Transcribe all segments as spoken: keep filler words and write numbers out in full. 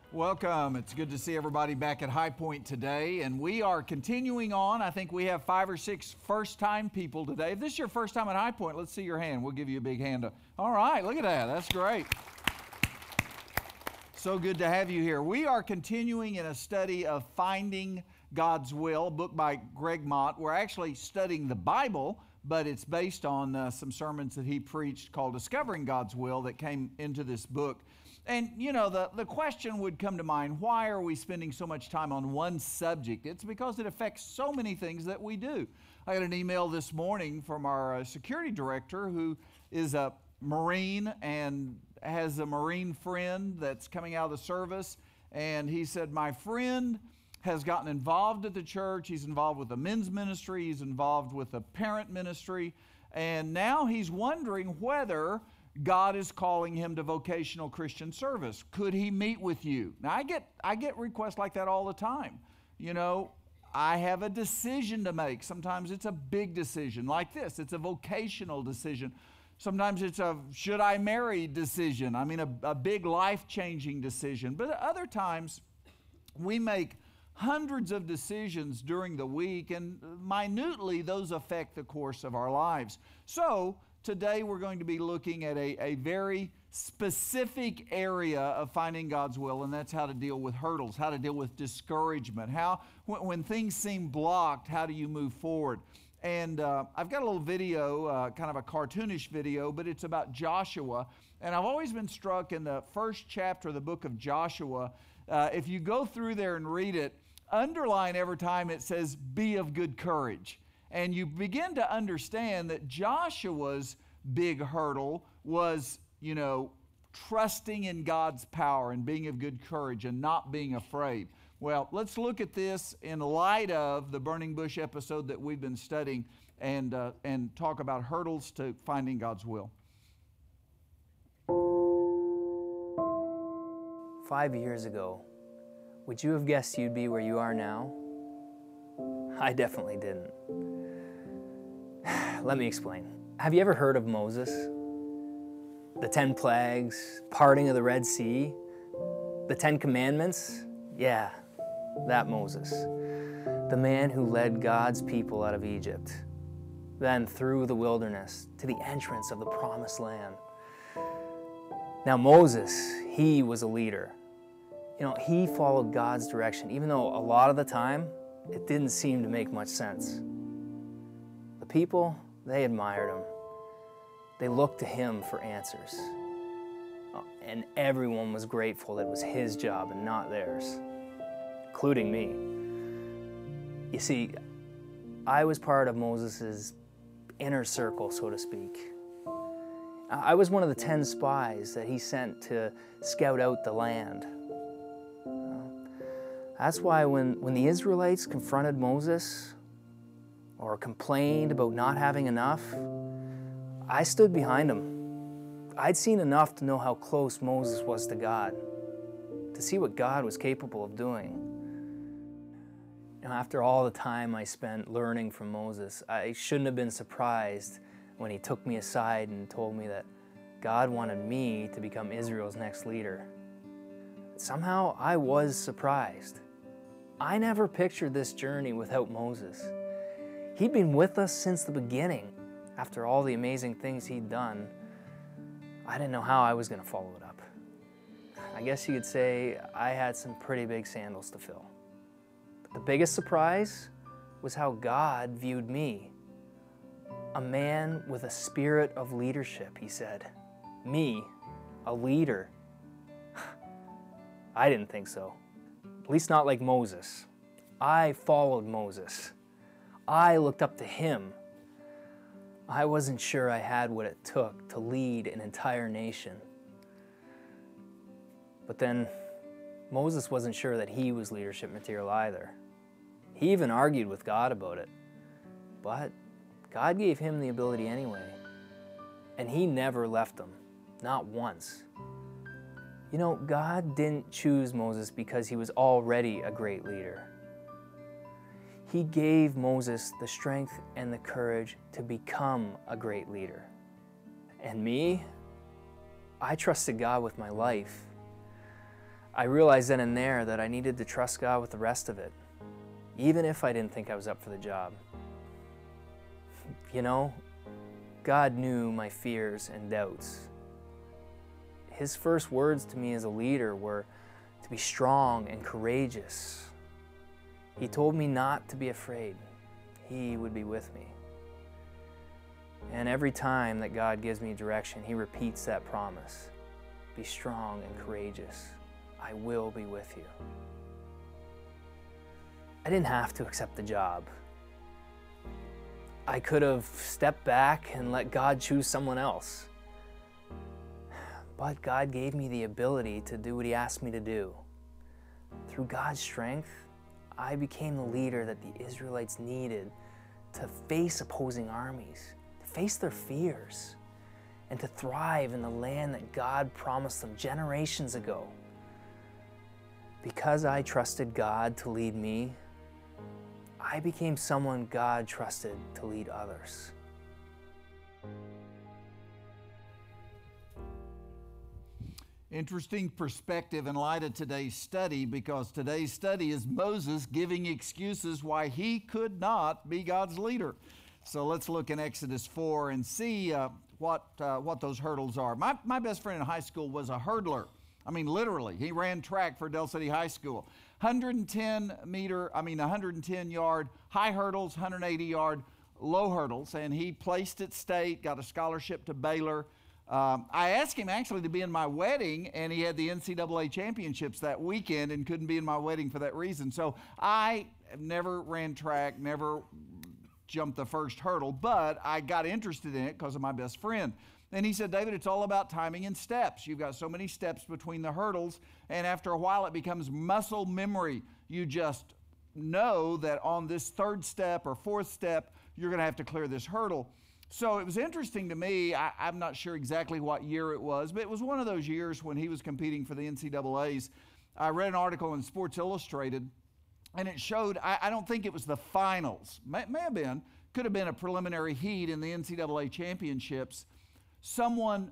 Welcome. It's good to see everybody back at High Point today, and we are continuing on. I think we have five or six first-time people today. If this is your first time at High Point, let's see your hand. We'll give you a big hand up. All right, look at that. That's great. So good to have you here. We are continuing in a study of Finding God's Will, a book by Greg Mott. We're actually studying the Bible, but it's based on uh, some sermons that he preached called Discovering God's Will that came into this book. And, you know, the, the question would come to mind, why are we spending so much time on one subject? It's because it affects so many things that we do. I got an email this morning from our uh, security director who is a Marine and has a Marine friend that's coming out of the service. And he said, my friend has gotten involved at the church. He's involved with the men's ministry. He's involved with the parent ministry. And now he's wondering whether God is calling him to vocational Christian service. Could he meet with you? Now, I get I get requests like that all the time. You know, I have a decision to make. Sometimes it's a big decision like this. It's a vocational decision. Sometimes it's a should I marry decision. I mean, a, a big life-changing decision. But other times, we make hundreds of decisions during the week, and minutely, those affect the course of our lives. So, today we're going to be looking at a, a very specific area of finding God's will, and that's how to deal with hurdles, how to deal with discouragement, how when, when things seem blocked, how do you move forward? And uh, I've got a little video, uh, kind of a cartoonish video, but it's about Joshua. And I've always been struck in the first chapter of the book of Joshua. Uh, if you go through there and read it, underline every time it says, be of good courage. And you begin to understand that Joshua's big hurdle was, you know, trusting in God's power and being of good courage and not being afraid. Well, let's look at this in light of the Burning Bush episode that we've been studying and, uh, and talk about hurdles to finding God's will. Five years ago, would you have guessed you'd be where you are now? I definitely didn't. Let me explain. Have you ever heard of Moses? The Ten Plagues, parting of the Red Sea, the Ten Commandments? Yeah, that Moses. The man who led God's people out of Egypt, then through the wilderness to the entrance of the Promised Land. Now Moses, he was a leader. You know, he followed God's direction, even though a lot of the time, it didn't seem to make much sense. The people, they admired him. They looked to him for answers. And everyone was grateful that it was his job and not theirs, including me. You see, I was part of Moses' inner circle, so to speak. I was one of the ten spies that he sent to scout out the land. That's why when, when the Israelites confronted Moses or complained about not having enough, I stood behind them. I'd seen enough to know how close Moses was to God, to see what God was capable of doing. And after all the time I spent learning from Moses, I shouldn't have been surprised when he took me aside and told me that God wanted me to become Israel's next leader. Somehow I was surprised. I never pictured this journey without Moses. He'd been with us since the beginning. After all the amazing things he'd done, I didn't know how I was going to follow it up. I guess you could say I had some pretty big sandals to fill. But the biggest surprise was how God viewed me. A man with a spirit of leadership, he said. Me, a leader. I didn't think so. At least not like Moses. I followed Moses. I looked up to him. I wasn't sure I had what it took to lead an entire nation. But then Moses wasn't sure that he was leadership material either. He even argued with God about it. But God gave him the ability anyway. And he never left him, not once. You know, God didn't choose Moses because he was already a great leader. He gave Moses the strength and the courage to become a great leader. And me, I trusted God with my life. I realized then and there that I needed to trust God with the rest of it, even if I didn't think I was up for the job. You know, God knew my fears and doubts. His first words to me as a leader were to be strong and courageous. He told me not to be afraid. He would be with me. And every time that God gives me direction, He repeats that promise. Be strong and courageous. I will be with you. I didn't have to accept the job. I could have stepped back and let God choose someone else. But God gave me the ability to do what He asked me to do. Through God's strength, I became the leader that the Israelites needed to face opposing armies, to face their fears, and to thrive in the land that God promised them generations ago. Because I trusted God to lead me, I became someone God trusted to lead others. Interesting perspective in light of today's study, because today's study is Moses giving excuses why he could not be God's leader. So let's look in Exodus four and see uh, what uh, what those hurdles are. My, my best friend in high school was a hurdler. I mean, literally, he ran track for Del City High School. one hundred ten meter, I mean, one hundred ten yard high hurdles, one hundred eighty yard low hurdles, and he placed at state, got a scholarship to Baylor. Um, I asked him actually to be in my wedding, and he had the N C double A championships that weekend and couldn't be in my wedding for that reason. So I never ran track, never jumped the first hurdle, but I got interested in it because of my best friend. And he said, David, it's all about timing and steps. You've got so many steps between the hurdles, and after a while it becomes muscle memory. You just know that on this third step or fourth step, you're going to have to clear this hurdle. So it was interesting to me. I, I'm not sure exactly what year it was, but it was one of those years when he was competing for the N C double A's. I read an article in Sports Illustrated, and it showed, I, I don't think it was the finals. May, may have been, could have been a preliminary heat in the N C double A championships. Someone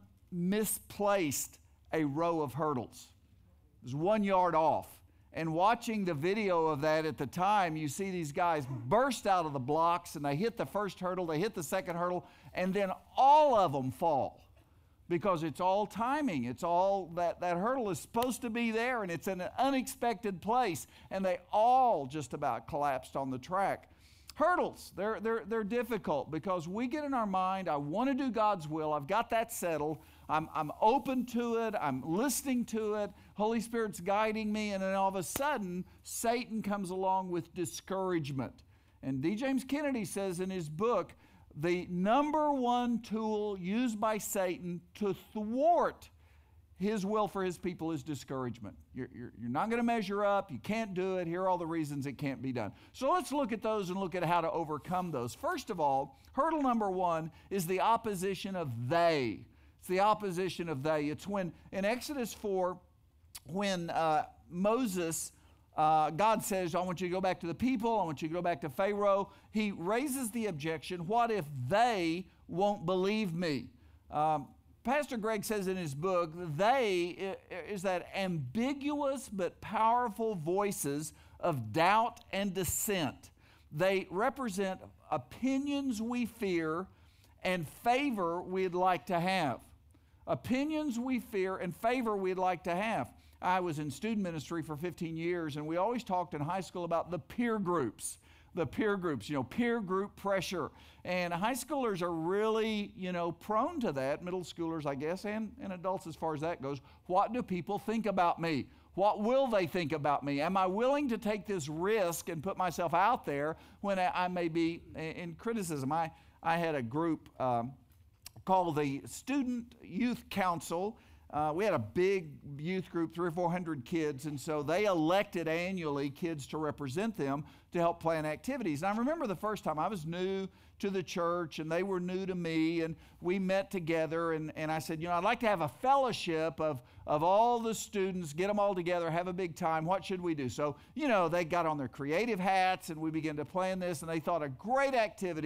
misplaced a row of hurdles. It was one yard off. And watching the video of that at the time, you see these guys burst out of the blocks, and they hit the first hurdle, they hit the second hurdle, and then all of them fall. Because it's all timing. It's all, that, that hurdle is supposed to be there, and it's in an unexpected place, and they all just about collapsed on the track. Hurdles, they're, they're, they're difficult because we get in our mind, I want to do God's will, I've got that settled, I'm, I'm open to it, I'm listening to it, Holy Spirit's guiding me, and then all of a sudden, Satan comes along with discouragement. And D. James Kennedy says in his book, the number one tool used by Satan to thwart his will for his people is discouragement. You're, you're, you're not going to measure up. You can't do it. Here are all the reasons it can't be done. So let's look at those and look at how to overcome those. First of all, hurdle number one is the opposition of they. It's the opposition of they. It's when, in Exodus four, when uh, Moses, uh, God says, I want you to go back to the people. I want you to go back to Pharaoh. He raises the objection, what if they won't believe me? Um, Pastor Greg says in his book, they is that ambiguous but powerful voices of doubt and dissent. They represent opinions we fear and favor we'd like to have. Opinions we fear and favor we'd like to have. I was in student ministry for fifteen years, and we always talked in high school about the peer groups. The peer groups, you know, peer group pressure. And high schoolers are really, you know, prone to that. Middle schoolers, I guess, and, and adults as far as that goes. What do people think about me? What will they think about me? Am I willing to take this risk and put myself out there when I, I may be in criticism? I, I had a group um, called the Student Youth Council. Uh, we had a big youth group, three or four hundred kids, and so they elected annually kids to represent them to help plan activities. And I remember the first time I was new to the church, and they were new to me, and we met together, and, and I said, you know, I'd like to have a fellowship of, of all the students, get them all together, have a big time. What should we do? So, you know, they got on their creative hats, and we began to plan this, and they thought a great activity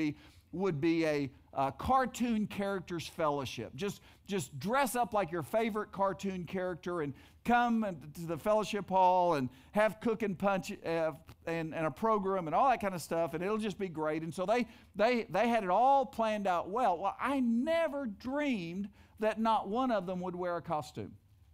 would be a, a cartoon characters fellowship. Just, just dress up like your favorite cartoon character and come to the fellowship hall and have cook and punch uh, and, and a program and all that kind of stuff, and it'll just be great. And so they, they, they had it all planned out well. Well, I never dreamed that not one of them would wear a costume.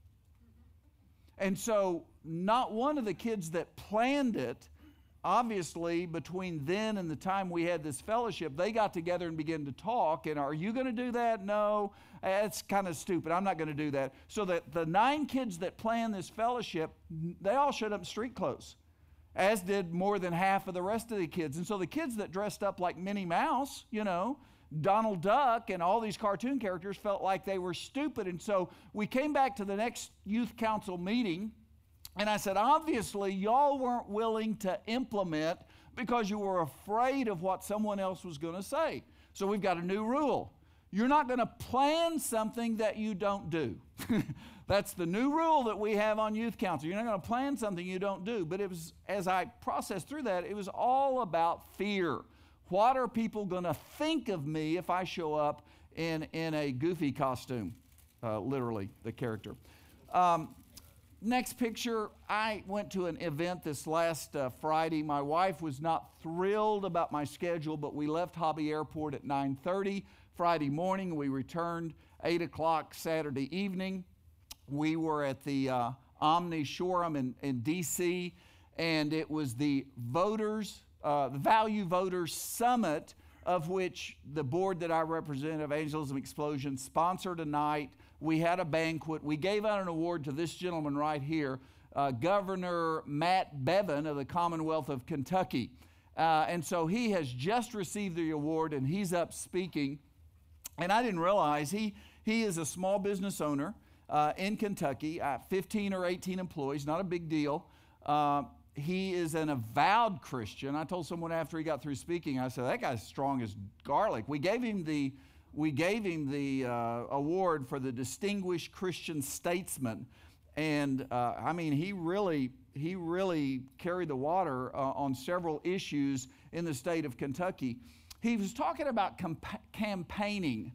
And so not one of the kids that planned it, obviously, between then and the time we had this fellowship, they got together and began to talk. And are you going to do that? No, that's kind of stupid. I'm not going to do that. So that the nine kids that planned this fellowship, they all showed up in street clothes, as did more than half of the rest of the kids. And so the kids that dressed up like Minnie Mouse, you know, Donald Duck and all these cartoon characters, felt like they were stupid. And so we came back to the next youth council meeting, and I said, obviously, y'all weren't willing to implement because you were afraid of what someone else was going to say. So we've got a new rule. You're not going to plan something that you don't do. That's the new rule that we have on youth council. You're not going to plan something you don't do. But it was, as I processed through that, it was all about fear. What are people going to think of me if I show up in, in a goofy costume? Uh, literally, the character. Um, next picture, I went to an event this last uh, Friday. My wife was not thrilled about my schedule, but we left Hobby Airport at nine thirty Friday morning. We returned eight o'clock Saturday evening. We were at the uh, Omni Showroom in, in D C, and it was the voters Uh, the Value Voters Summit, of which the board that I represent, Evangelism Explosion, sponsored a night. We had a banquet. We gave out an award to this gentleman right here, uh, Governor Matt Bevin of the Commonwealth of Kentucky. Uh, and so he has just received the award, and he's up speaking. And I didn't realize he, he is a small business owner uh, in Kentucky, uh, fifteen or eighteen employees, not a big deal. Uh, He is an avowed Christian. I told someone after he got through speaking, I said, that guy's strong as garlic. We gave him the, we gave him the uh, award for the Distinguished Christian Statesman. And uh, I mean, he really, he really carried the water uh, on several issues in the state of Kentucky. He was talking about compa- campaigning.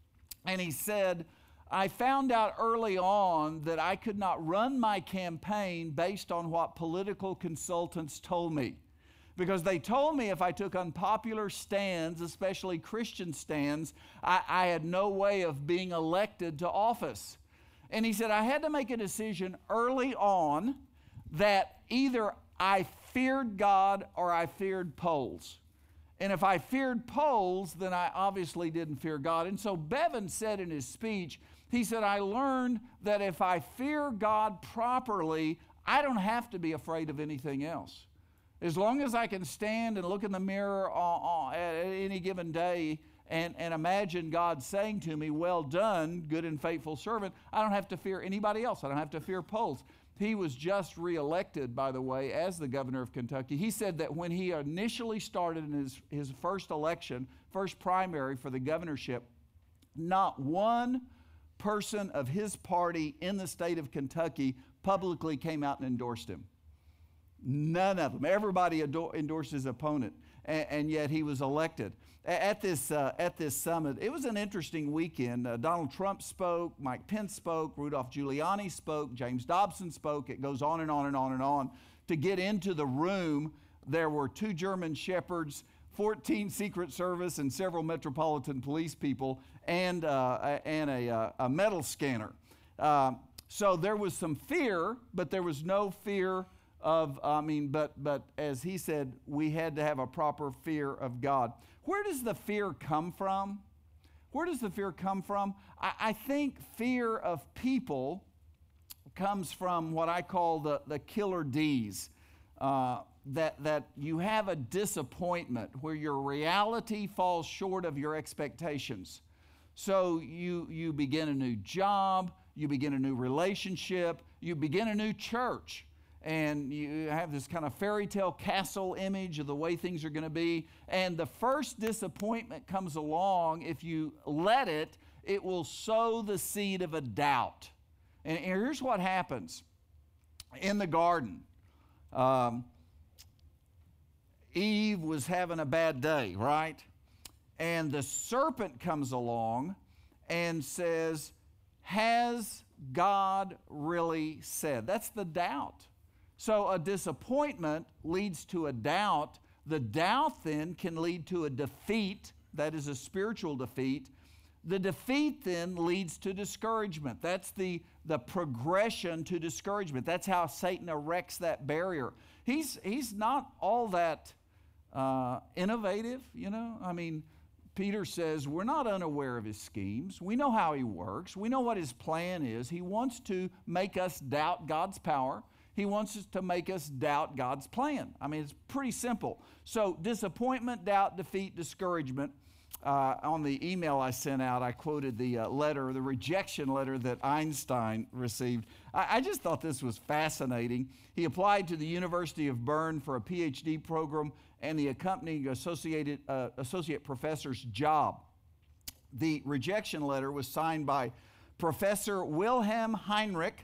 And he said, I found out early on that I could not run my campaign based on what political consultants told me. Because they told me if I took unpopular stands, especially Christian stands, I, I had no way of being elected to office. And he said, I had to make a decision early on that either I feared God or I feared polls. And if I feared polls, then I obviously didn't fear God. And so Bevin said in his speech, he said, I learned that if I fear God properly, I don't have to be afraid of anything else. As long as I can stand and look in the mirror uh, uh, at any given day and, and imagine God saying to me, well done, good and faithful servant, I don't have to fear anybody else. I don't have to fear polls. He was just reelected, by the way, as the governor of Kentucky. He said that when he initially started in his, his first election, first primary for the governorship, not one person of his party in the state of Kentucky publicly came out and endorsed him. None of them. Everybody ador- endorsed his opponent, and, and yet he was elected. At this, uh, at this summit, it was an interesting weekend. Uh, Donald Trump spoke, Mike Pence spoke, Rudolph Giuliani spoke, James Dobson spoke. It goes on and on and on and on. To get into the room, there were two German shepherds, fourteen Secret Service, and several Metropolitan Police people, and, uh, and a, a metal scanner. Uh, so there was some fear, but there was no fear of, I mean, but, but as he said, we had to have a proper fear of God. Where does the fear come from? Where does the fear come from? I, I think fear of people comes from what I call the, the killer D's. Uh, that, that you have a disappointment where your reality falls short of your expectations. So you, you begin a new job, you begin a new relationship, you begin a new church, and you have this kind of fairy tale castle image of the way things are going to be. And the first disappointment comes along. If you let it, it will sow the seed of a doubt. And here's what happens in the garden. Um, Eve was having a bad day, right? and the serpent comes along and says, has God really said? That's the doubt. So a disappointment leads to a doubt. The doubt then can lead to a defeat. That is a spiritual defeat. The defeat then leads to discouragement. That's the, the progression to discouragement. That's how Satan erects that barrier. He's, he's not all that uh, innovative, you know. I mean, Peter says, we're not unaware of his schemes. We know how he works. We know what his plan is. He wants to make us doubt God's power. He wants us to make us doubt God's plan. I mean, it's pretty simple. So disappointment, doubt, defeat, discouragement. Uh, on the email I sent out, I quoted the uh, letter, the rejection letter that Einstein received. I, I just thought this was fascinating. He applied to the University of Bern for a P H D program and the accompanying associated, uh, associate professor's job. The rejection letter was signed by Professor Wilhelm Heinrich,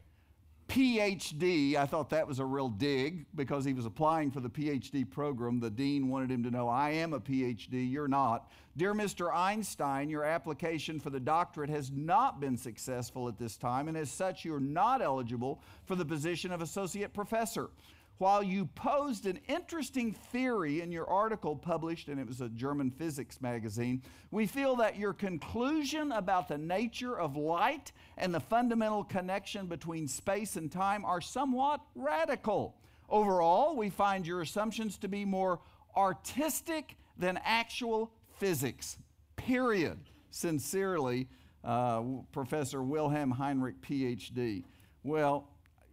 P H D. I thought that was a real dig because he was applying for the P H D program. The dean wanted him to know, I am a P H D, you're not. Dear Mister Einstein, your application for the doctorate has not been successful at this time, and as such, you're not eligible for the position of associate professor. While you posed an interesting theory in your article published, and it was a German physics magazine, we feel that your conclusion about the nature of light and the fundamental connection between space and time are somewhat radical. Overall, we find your assumptions to be more artistic than actual physics, period. Sincerely, uh, Professor Wilhelm Heinrich, P H D. Well,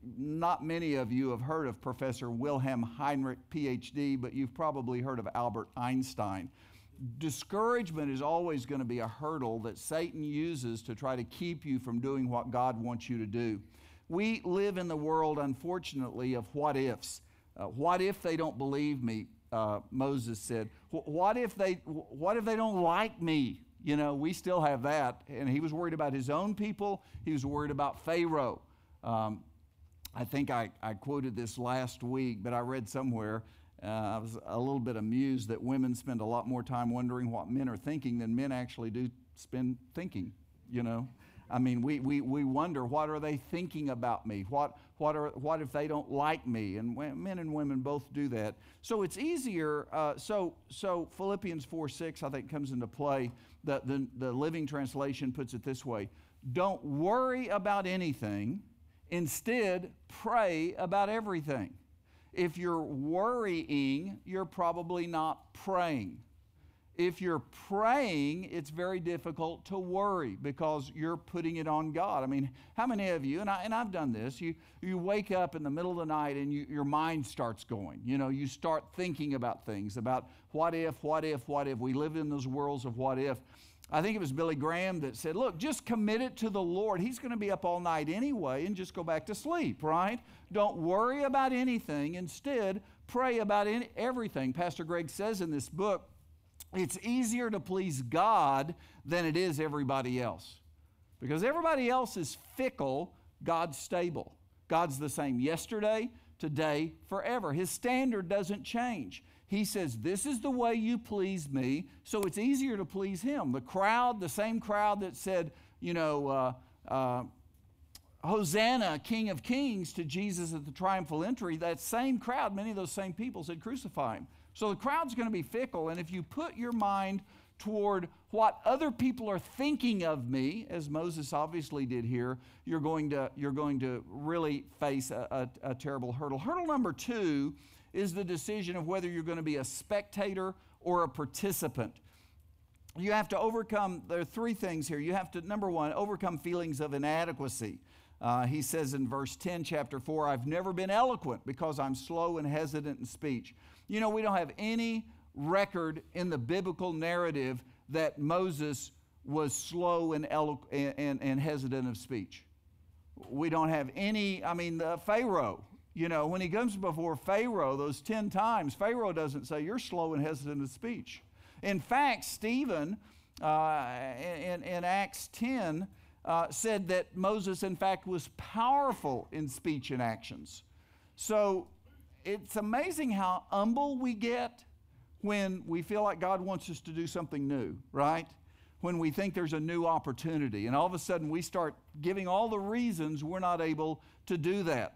not many of you have heard of Professor Wilhelm Heinrich, P H D, but you've probably heard of Albert Einstein. Discouragement is always going to be a hurdle that Satan uses to try to keep you from doing what God wants you to do. We live in the world, unfortunately, of what ifs. Uh, what if they don't believe me? Uh, Moses said. What if they? What if they don't like me? You know, we still have that. And he was worried about his own people. He was worried about Pharaoh. Um, I think I, I quoted this last week, but I read somewhere, uh, I was a little bit amused that women spend a lot more time wondering what men are thinking than men actually do spend thinking, you know. I mean, we, we, we wonder, what are they thinking about me? What, what, are, what if they don't like me? And men and women both do that. So it's easier. Uh, so, so Philippians four six, I think, comes into play. The, the, the Living Translation puts it this way. Don't worry about anything. Instead, pray about everything. If you're worrying, you're probably not praying. If you're praying, it's very difficult to worry because you're putting it on God. I mean, how many of you, and, I, and I've done this, you, you wake up in the middle of the night and you, your mind starts going. You know, you start thinking about things, about what if, what if, what if. We live in those worlds of what if. I think it was Billy Graham that said, look, just commit it to the Lord. He's going to be up all night anyway, and just go back to sleep, right? Don't worry about anything. Instead, pray about any, everything. Pastor Greg says in this book, it's easier to please God than it is everybody else. Because everybody else is fickle, God's stable. God's the same yesterday, today, forever. His standard doesn't change. He says, this is the way you please me, so it's easier to please him. The crowd, the same crowd that said, you know, uh, uh, Hosanna, King of Kings, to Jesus at the triumphal entry, that same crowd, many of those same people said, crucify him. So the crowd's going to be fickle, and if you put your mind toward what other people are thinking of me, as Moses obviously did here, you're going to, you're going to really face a, a, a terrible hurdle. Hurdle number two is the decision of whether you're going to be a spectator or a participant. You have to overcome, there are three things here. You have to, number one, overcome feelings of inadequacy. Uh, he says in verse ten, chapter four, I've never been eloquent because I'm slow and hesitant in speech. You know, we don't have any record in the biblical narrative that Moses was slow and, elo- and, and, and hesitant of speech. We don't have any, I mean, uh, Pharaoh. You know, when he comes before Pharaoh those ten times, Pharaoh doesn't say, you're slow and hesitant of speech. In fact, Stephen, uh, in, in Acts ten, uh, said that Moses, in fact, was powerful in speech and actions. So it's amazing how humble we get when we feel like God wants us to do something new, right? When we think there's a new opportunity, and all of a sudden we start giving all the reasons we're not able to do that.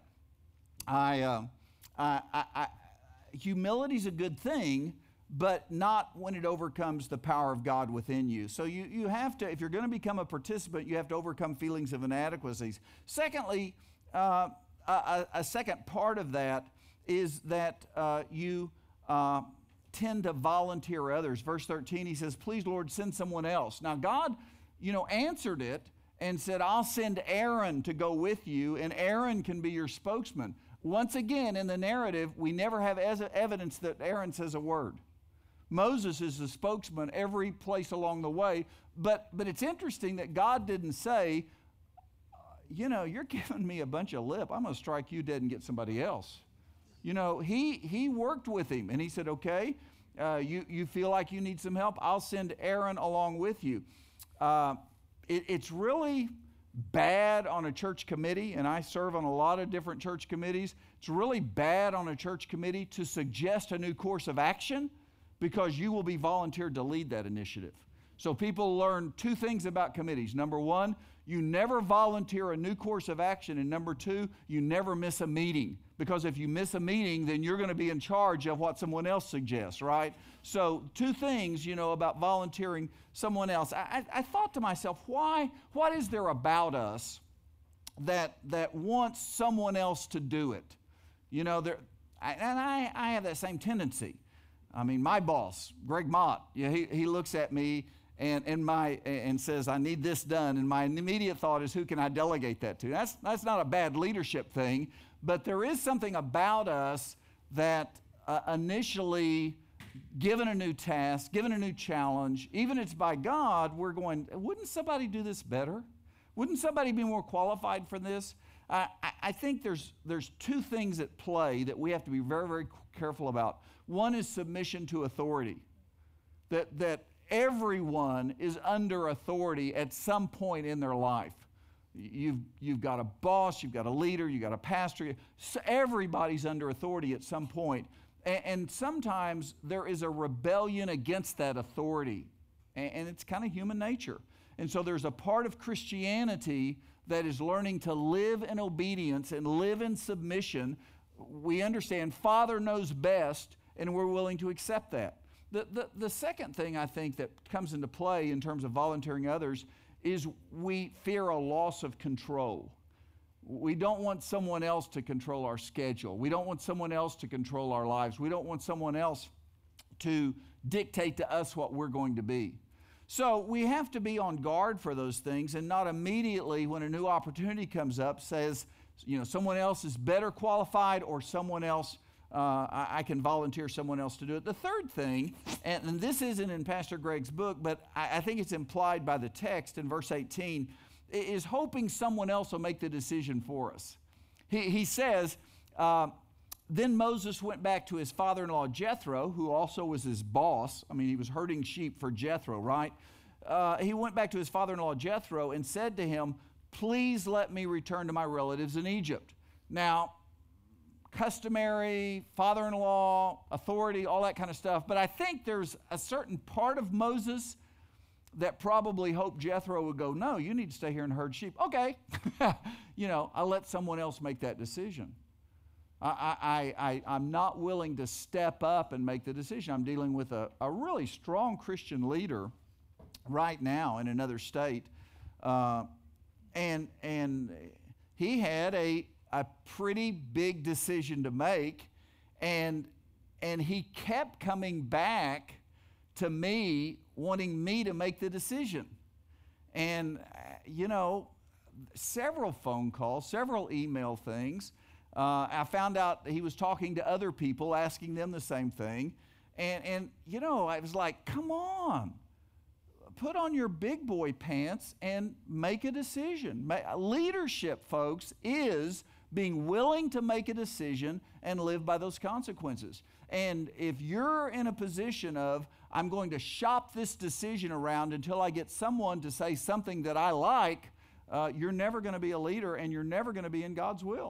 I, uh, I, I, I humility's a good thing, but not when it overcomes the power of God within you. So you, you have to, if you're going to become a participant, you have to overcome feelings of inadequacies. Secondly, uh, a, a second part of that is that uh, you uh, tend to volunteer others. Verse thirteen, he says, please, Lord, send someone else. Now, God, you know, answered it and said, I'll send Aaron to go with you, and Aaron can be your spokesman. Once again, in the narrative, we never have evidence that Aaron says a word. Moses is the spokesman every place along the way, but, but it's interesting that God didn't say, you know, you're giving me a bunch of lip. I'm going to strike you dead and get somebody else. You know, he, he worked with him, and he said, okay, uh, you, you feel like you need some help? I'll send Aaron along with you. Uh, it, it's really bad on a church committee, and I serve on a lot of different church committees. It's really bad on a church committee to suggest a new course of action because you will be volunteered to lead that initiative. So people learn two things about committees. Number one, you never volunteer a new course of action. And number two, you never miss a meeting. Because if you miss a meeting, then you're going to be in charge of what someone else suggests, right? So two things, you know, about volunteering someone else. I, I, I thought to myself, why, what is there about us that, that wants someone else to do it? You know, there, I, and I, I have that same tendency. I mean, my boss, Greg Mott, you know, he, he looks at me and, and, my, and says, I need this done. And my immediate thought is, who can I delegate that to? That's, that's not a bad leadership thing, but there is something about us that uh, initially, given a new task, given a new challenge, even if it's by God, we're going, wouldn't somebody do this better? Wouldn't somebody be more qualified for this? Uh, I, I think there's, there's two things at play that we have to be very, very careful about. One is submission to authority, that, that everyone is under authority at some point in their life. You've, you've got a boss, you've got a leader, you've got a pastor. So everybody's under authority at some point. And, and sometimes there is a rebellion against that authority. And, and it's kind of human nature. And so there's a part of Christianity that is learning to live in obedience and live in submission. We understand Father knows best, and we're willing to accept that. The, the, the second thing I think that comes into play in terms of volunteering others is we fear a loss of control. We don't want someone else to control our schedule. We don't want someone else to control our lives. We don't want someone else to dictate to us what we're going to be. So we have to be on guard for those things and not immediately when a new opportunity comes up says, you know, someone else is better qualified or someone else, uh, I, I can volunteer someone else to do it. The third thing, and, and this isn't in Pastor Greg's book, but I, I think it's implied by the text in verse eighteen, is hoping someone else will make the decision for us. He, he says, uh, then Moses went back to his father-in-law Jethro, who also was his boss. I mean, he was herding sheep for Jethro, right? Uh, he went back to his father-in-law Jethro and said to him, please let me return to my relatives in Egypt. Now, customary, father-in-law, authority, all that kind of stuff. But I think there's a certain part of Moses that probably hoped Jethro would go, no, you need to stay here and herd sheep. Okay. You know, I'll let someone else make that decision. I, I, I, I'm not willing to step up and make the decision. I'm dealing with a, a really strong Christian leader right now in another state. Uh, and, and he had a, a pretty big decision to make. And, and he kept coming back to me, wanting me to make the decision. And, you know, several phone calls, several email things. Uh, I found out he was talking to other people, asking them the same thing. And, and, you know, I was like, come on. Put on your big boy pants and make a decision. Leadership, folks, is being willing to make a decision and live by those consequences. And if you're in a position of, I'm going to shop this decision around until I get someone to say something that I like, uh, you're never going to be a leader and you're never going to be in God's will.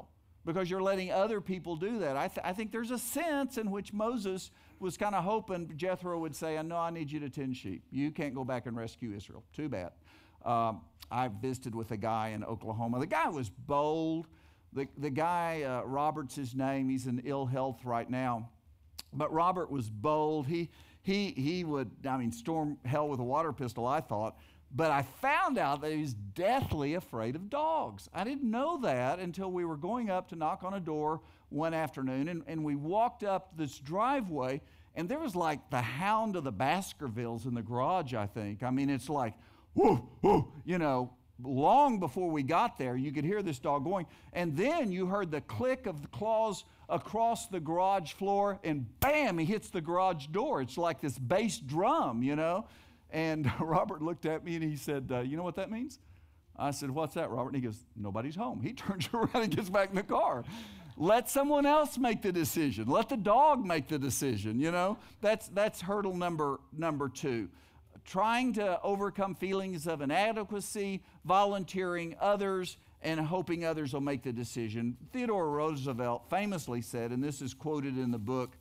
because you're letting other people do that. I, th- I think there's a sense in which Moses was kind of hoping Jethro would say, no, I need you to tend sheep. You can't go back and rescue Israel. Too bad. Um, I visited with a guy in Oklahoma. The guy was bold. The, the guy, uh, Robert's his name. He's in ill health right now. But Robert was bold. He, he, he would, I mean, storm hell with a water pistol, I thought. But I found out that he was deathly afraid of dogs. I didn't know that until we were going up to knock on a door one afternoon, and, and we walked up this driveway, and there was like the Hound of the Baskervilles in the garage, I think. I mean, it's like, whoo, whoo, you know, long before we got there, you could hear this dog going, and then you heard the click of the claws across the garage floor, and bam, he hits the garage door. It's like this bass drum, you know. And Robert looked at me and he said, uh, you know what that means? I said, what's that, Robert? And he goes, nobody's home. He turns around and gets back in the car. Let someone else make the decision. Let the dog make the decision, you know. That's, that's hurdle number, number two. Trying to overcome feelings of inadequacy, volunteering others, and hoping others will make the decision. Theodore Roosevelt famously said, and this is quoted in the book,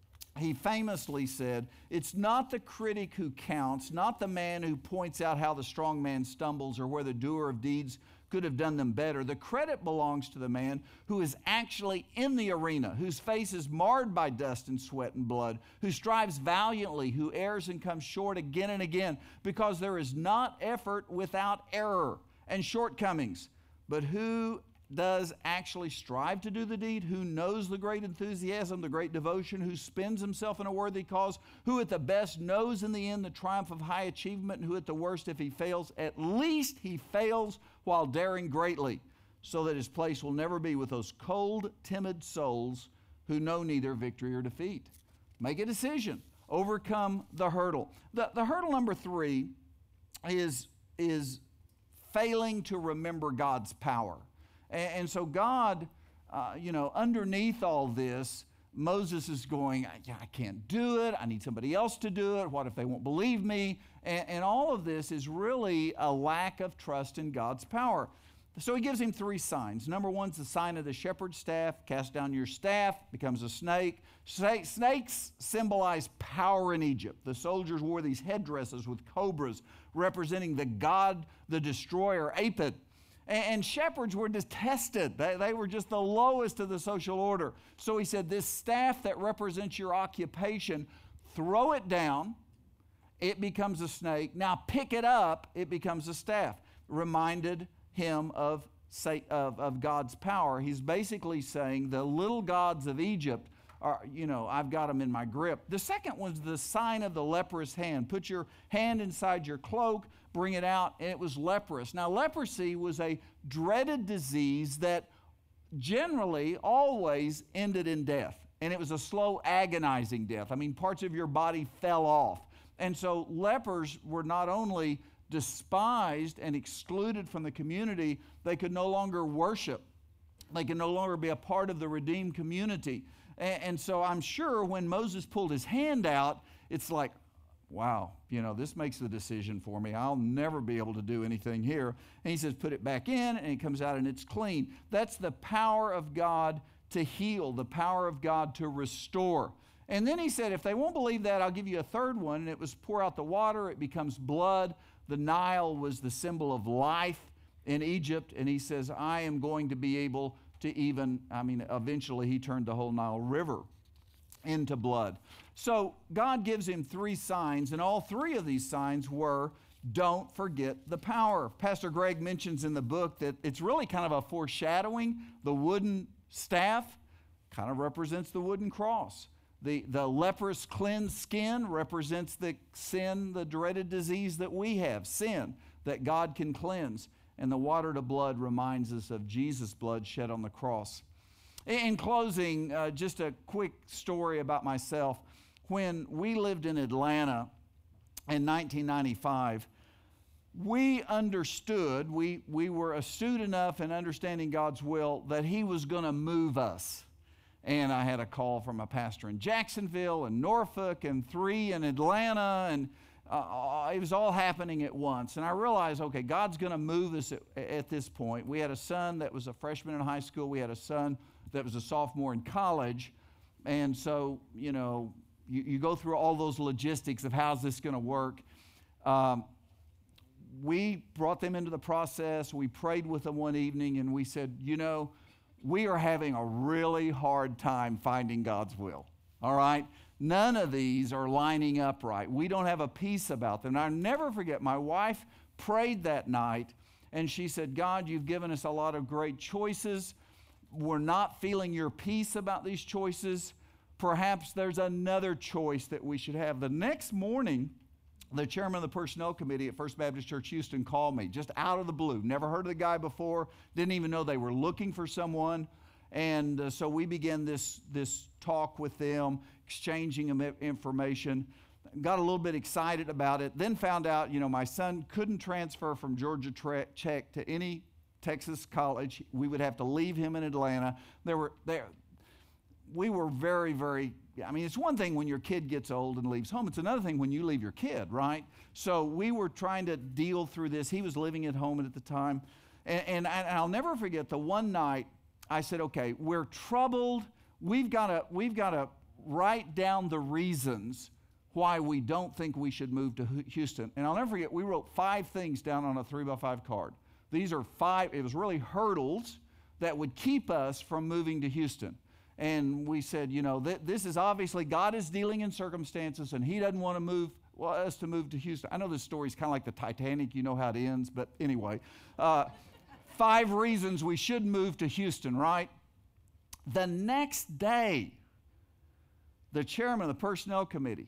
he famously said, it's not the critic who counts, not the man who points out how the strong man stumbles or where the doer of deeds could have done them better. The credit belongs to the man who is actually in the arena, whose face is marred by dust and sweat and blood, who strives valiantly, who errs and comes short again and again, because there is not effort without error and shortcomings. But who does actually strive to do the deed, who knows the great enthusiasm, the great devotion, who spends himself in a worthy cause, who at the best knows in the end the triumph of high achievement, and who at the worst, if he fails, at least he fails while daring greatly, so that his place will never be with those cold, timid souls who know neither victory or defeat. Make a decision. Overcome the hurdle. The, the hurdle number three is, is failing to remember God's power. And so God, uh, you know, underneath all this, Moses is going, yeah, I can't do it. I need somebody else to do it. What if they won't believe me? And, and all of this is really a lack of trust in God's power. So he gives him three signs. Number one's the sign of the shepherd's staff. Cast down your staff, becomes a snake. Snake snakes symbolize power in Egypt. The soldiers wore these headdresses with cobras representing the god, the destroyer, Apep. And shepherds were detested. They, they were just the lowest of the social order. So he said, this staff that represents your occupation, throw it down, it becomes a snake. Now pick it up, it becomes a staff. Reminded him of, of, of God's power. He's basically saying the little gods of Egypt are, you know, I've got them in my grip. The second one's the sign of the leprous hand. Put your hand inside your cloak, bring it out, and it was leprous. Now, leprosy was a dreaded disease that generally always ended in death. And it was a slow, agonizing death. I mean, parts of your body fell off. And so lepers were not only despised and excluded from the community, they could no longer worship. They could no longer be a part of the redeemed community. And, and so I'm sure when Moses pulled his hand out, it's like, wow, you know, this makes the decision for me. I'll never be able to do anything here. And he says, put it back in, and it comes out and it's clean. That's the power of God to heal, the power of God to restore. And then he said, if they won't believe that, I'll give you a third one. And it was pour out the water, it becomes blood. The Nile was the symbol of life in Egypt. And he says, I am going to be able to even, I mean, eventually he turned the whole Nile River into blood. So God gives him three signs, and all three of these signs were, don't forget the power. Pastor Greg mentions in the book that it's really kind of a foreshadowing. The wooden staff kind of represents the wooden cross. The, the leprous cleansed skin represents the sin, the dreaded disease that we have, sin, that God can cleanse. And the water to blood reminds us of Jesus' blood shed on the cross. In closing, uh, just a quick story about myself. When we lived in Atlanta in nineteen ninety-five, we understood, we, we were astute enough in understanding God's will that He was going to move us. And I had a call from a pastor in Jacksonville and Norfolk and three in Atlanta, and Uh, it was all happening at once. And I realized, okay, God's going to move us at, at this point. We had a son that was a freshman in high school. We had a son that was a sophomore in college. And so, you know, you, you go through all those logistics of how's this going to work. Um, we brought them into the process. We prayed with them one evening, and we said, you know, we are having a really hard time finding God's will. All right? None of these are lining up right. We don't have a peace about them. And I'll never forget, my wife prayed that night, and she said, God, you've given us a lot of great choices. We're not feeling your peace about these choices. Perhaps there's another choice that we should have. The next morning, the chairman of the personnel committee at First Baptist Church Houston called me, just out of the blue. Never heard of the guy before, didn't even know they were looking for someone. And uh, so we began this, this talk with them, exchanging information. Got a little bit excited about it. Then found out, you know, my son couldn't transfer from Georgia Tech to any Texas college. We would have to leave him in Atlanta. There were there. We were very, very. I mean, it's one thing when your kid gets old and leaves home. It's another thing when you leave your kid, right? So we were trying to deal through this. He was living at home at the time, and, and, I, and I'll never forget the one night I said, "Okay, we're troubled. We've got to. We've got to." Write down the reasons why we don't think we should move to Houston. And I'll never forget, we wrote five things down on a three by five card. These are five, it was really hurdles that would keep us from moving to Houston. And we said, you know, th- this is obviously, God is dealing in circumstances, and he doesn't want to move, well, us to move to Houston. I know this story is kind of like the Titanic, you know how it ends, but anyway. Uh, five reasons we should move to Houston, right? The next day, the chairman of the personnel committee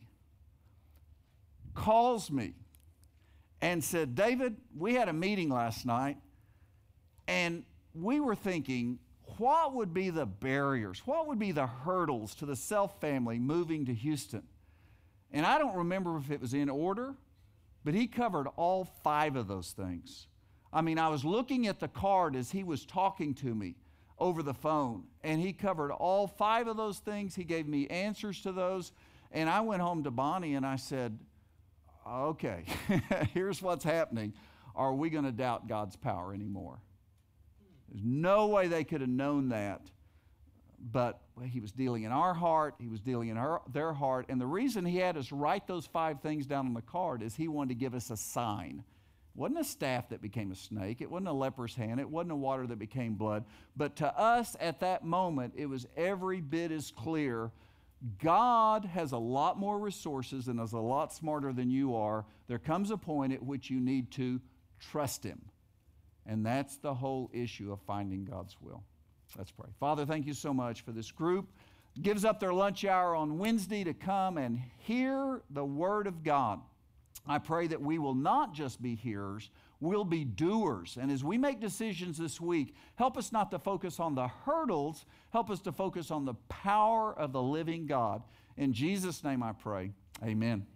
calls me and said, David, we had a meeting last night, and we were thinking, what would be the barriers? What would be the hurdles to the Self family moving to Houston? And I don't remember if it was in order, but he covered all five of those things. I mean, I was looking at the card as he was talking to me over the phone, and he covered all five of those things. He gave me answers to those, and I went home to Bonnie and I said, okay, here's what's happening. Are we going to doubt God's power anymore? There's no way they could have known that, but he was dealing in our heart, he was dealing in her, their heart, and the reason he had us write those five things down on the card is he wanted to give us a sign. It wasn't a staff that became a snake. It wasn't a leper's hand. It wasn't a water that became blood. But to us at that moment, it was every bit as clear. God has a lot more resources and is a lot smarter than you are. There comes a point at which you need to trust him. And that's the whole issue of finding God's will. Let's pray. Father, thank you so much for this group. Gives up their lunch hour on Wednesday to come and hear the Word of God. I pray that we will not just be hearers, we'll be doers. And as we make decisions this week, help us not to focus on the hurdles, help us to focus on the power of the living God. In Jesus' name I pray, amen.